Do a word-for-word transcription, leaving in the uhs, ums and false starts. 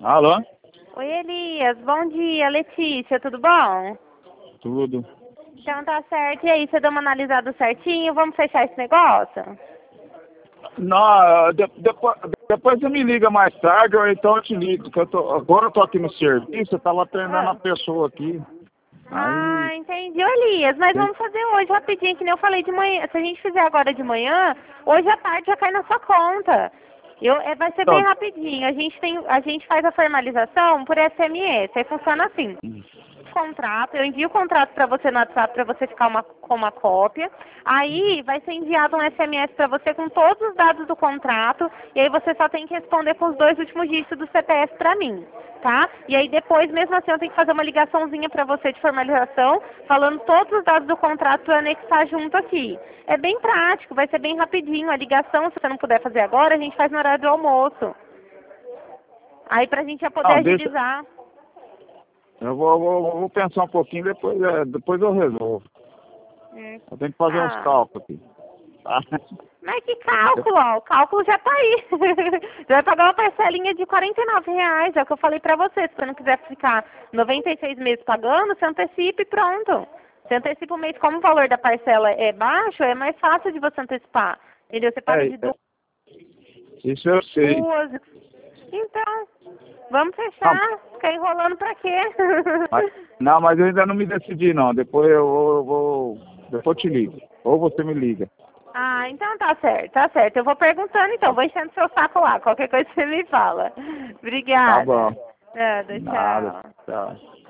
Alô? Oi, Elias. Bom dia, Letícia. Tudo bom? Tudo. Então tá certo. E aí, você deu uma analisada certinho? Vamos fechar esse negócio? Não, de, depois, depois você me liga mais tarde, ou então eu te ligo. Que eu tô, agora eu tô aqui no serviço, eu tava atendendo Ah, a pessoa aqui. Aí. ah entendi. Ô, Elias, mas tem- vamos fazer hoje rapidinho, que nem eu falei de manhã. Se a gente fizer agora de manhã, hoje à tarde já cai na sua conta. Eu, é, vai ser bem Então, rapidinho. A gente, tem, a gente faz a formalização por S M S. Aí funciona assim. Contrato, eu envio o contrato para você no WhatsApp para você ficar uma, com uma cópia. Aí vai ser enviado um S M S para você com todos os dados do contrato e aí você só tem que responder com os dois últimos dígitos do C P F para mim, tá? E aí depois, mesmo assim, eu tenho que fazer uma ligaçãozinha para você de formalização, falando todos os dados do contrato para anexar junto aqui. É bem prático, vai ser bem rapidinho. A ligação, se você não puder fazer agora, a gente faz no horário do almoço. Aí pra gente já poder não, deixa. agilizar. Eu vou, vou, vou pensar um pouquinho, depois, é, depois eu resolvo. Hum. Eu tenho que fazer uns Ah. cálculos aqui. Tá? Mas que cálculo, ó, o cálculo já tá aí. Você vai pagar uma parcelinha de quarenta e nove reais, é o que eu falei pra você. Se você não quiser ficar noventa e seis meses pagando, você antecipa e pronto. Você antecipa o mês, como o valor da parcela é baixo, é mais fácil de você antecipar. Entendeu? Você paga É, de é, isso eu sei. duas. Então, vamos Não, fechar. Ficar enrolando pra quê? mas, não, mas eu ainda não me decidi não. Depois eu vou, eu vou. Depois eu te ligo. Ou você me liga. Ah, então tá certo, tá certo. Eu vou perguntando então, Tá, vou enchendo seu saco lá. Qualquer coisa você me fala. tá Obrigada. bom. Nada, Nada. tchau. Tchau.